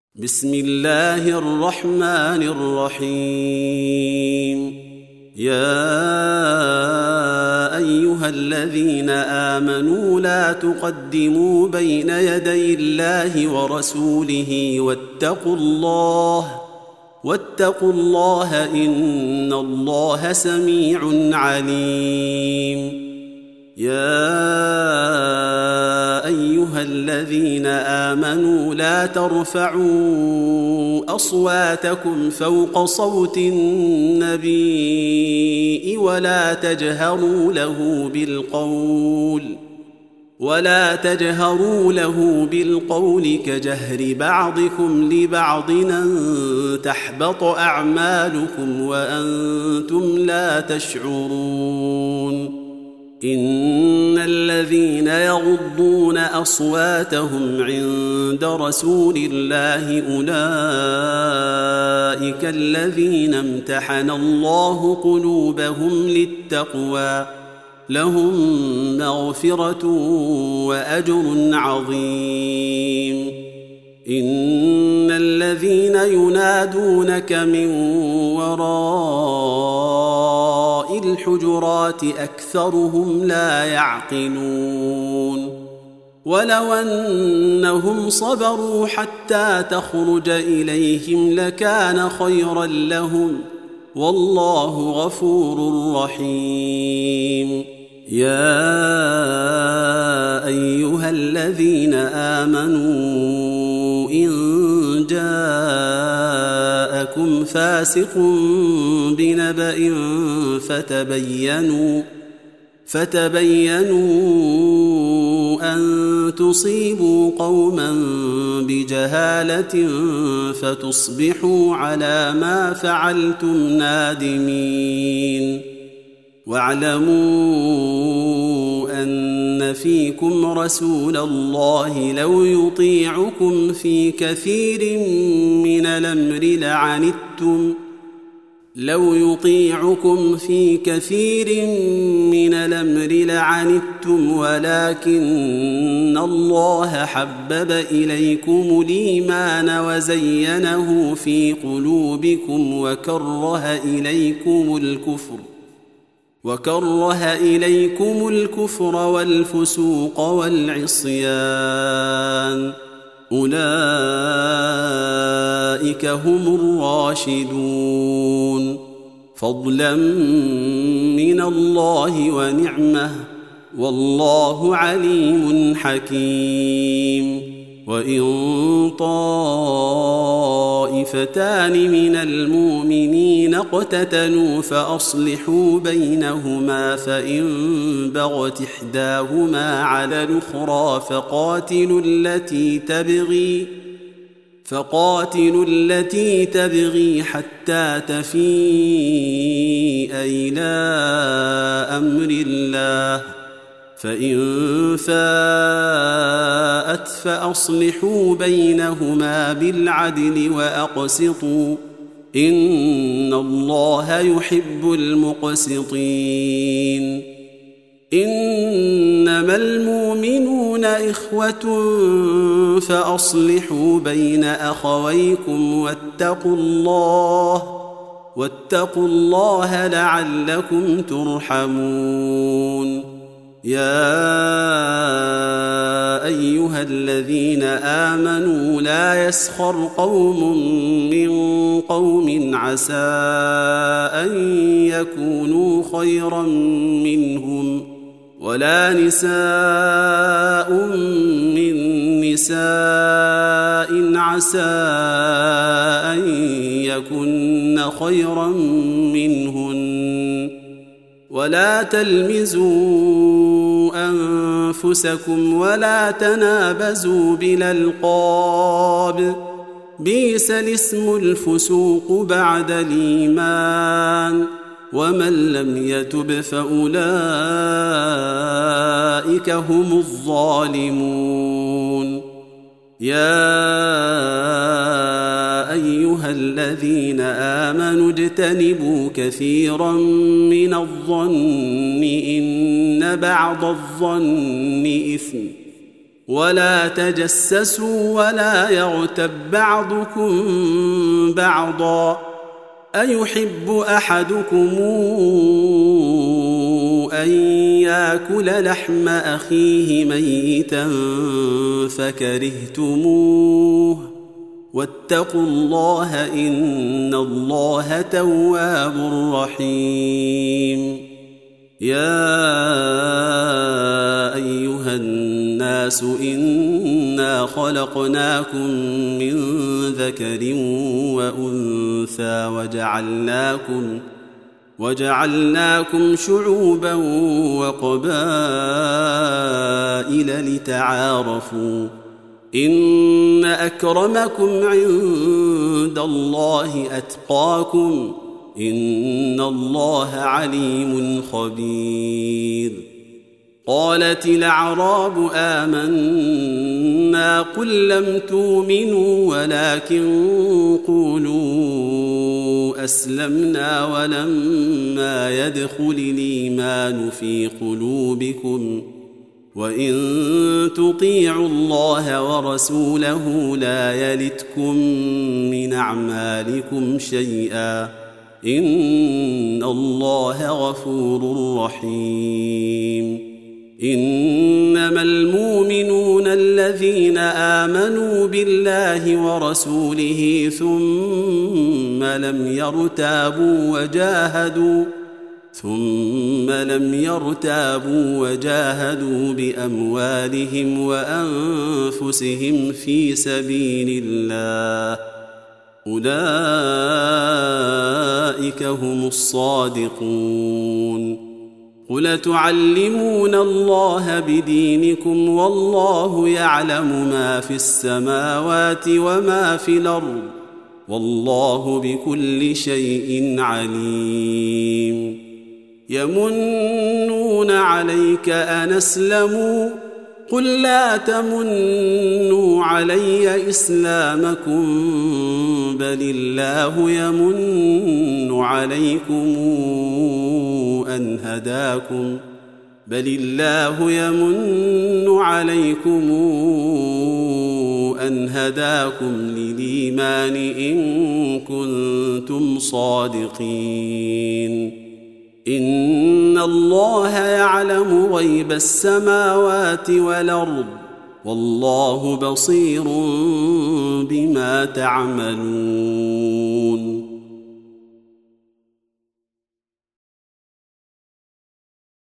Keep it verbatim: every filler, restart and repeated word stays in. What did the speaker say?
بسم الله الرحمن الرحيم. يا أيها الذين آمنوا لا تقدموا بين يدي الله ورسوله واتقوا الله واتقوا الله إن الله سميع عليم. يا أيها الذين آمنوا لا ترفعوا أصواتكم فوق صوت النبي ولا تجهروا له بالقول ولا تجهروا له بالقول كجهر بعضكم لبعض أن تحبط أعمالكم وأنتم لا تشعرون. إن الذين يغضون أصواتهم عند رسول الله أولئك الذين امتحن الله قلوبهم للتقوى لهم مغفرة وأجر عظيم. إن الذين ينادونك من وراء الحجرات أكثرهم لا يعقلون. ولو أنهم صبروا حتى تخرج إليهم لكان خيرا لهم والله غفور رحيم. يا أيها الذين آمنوا إن جاءكم فاسق بنبأ فتبينوا فتبينوا أن تصيبوا قوما بجهالة فتصبحوا على ما فعلتم نادمين. واعلموا أن فيكم رسول الله لو يطيعكم في كثير من الأمر لعنتم لو يطيعكم في كثير من الأمر لعنتم ولكن الله حبب إليكم الإيمان وزينه في قلوبكم وكره إليكم الكفر وكره إليكم الكفر والفسوق والعصيان أولئك هم الراشدون فضلا من الله ونعمه والله عليم حكيم. وإن طائفتان من المؤمنين اقتتلوا فأصلحوا بينهما فإن بغت إحداهما على الأخرى فقاتلوا التي تبغي فقاتلوا التي تبغي حتى تفيء إلى أمر الله فإن فاءت فأصلحوا بينهما بالعدل وأقسطوا إن الله يحب المقسطين. إنما المؤمنون إخوة فأصلحوا بين أخويكم واتقوا الله واتقوا الله لعلكم ترحمون. يا أيها الذين آمنوا لا يسخر قوم من قوم عسى أن يكونوا خيرا منهم ولا نساء من نساء عسى أن يكن خيرا منهن ولا تلمزوا أنفسكم ولا تنابزوا بالألقاب بئس الاسم الفسوق بعد الإيمان ومن لم يتب فأولئك هم الظالمون. يا أيها الذين آمنوا اجتنبوا كثيرا من الظن إن بعض الظن إثم ولا تجسسوا ولا يغتب بعضكم بعضا أيحب أحدكم أن يأكل لحم أخيه ميتا فكرهتموه واتقوا الله إن الله تواب رحيم يا أيها الناس إنا خلقناكم من ذكر وأنثى وجعلناكم وجعلناكم شعوبا وقبائل لتعارفوا إن أكرمكم عند الله أتقاكم إن الله عليم خبير قالت الأعراب آمنا قل لم تؤمنوا ولكن قولوا أسلمنا ولما يدخل الإيمان في قلوبكم وإن تطيعوا الله ورسوله لا يلتكم من أعمالكم شيئا إن الله غفور رحيم إنما المؤمنون الذين آمنوا بالله ورسوله ثم لم يرتابوا وجاهدوا ثم لم يرتابوا وجاهدوا بأموالهم وأنفسهم في سبيل الله أولئك هم الصادقون قل تعلمون الله بدينكم والله يعلم ما في السماوات وما في الأرض والله بكل شيء عليم يمنون عليك أن أسلموا قل لا تمنوا علي إسلامكم بل الله يمن عليكم أن هداكم بل الله يمن عليكم أن هداكم للإيمان إن كنتم صادقين إن الله يعلم غيب السماوات والأرض والله بصير بما تعملون